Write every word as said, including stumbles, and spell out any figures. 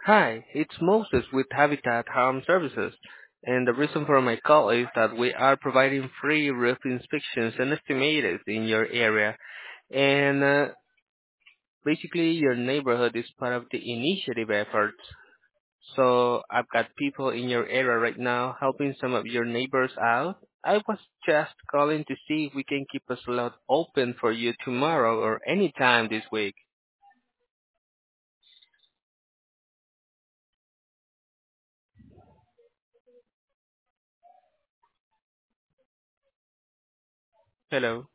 Hi, it's Moses with Habitat Home Services, and the reason for my call is that we are providing free roof inspections and estimators in your area, and uh, basically your neighborhood is part of the initiative efforts. So I've got people in your area right now helping some of your neighbors out. I was just calling to see if we can keep a slot open for you tomorrow or any time this week. Hello.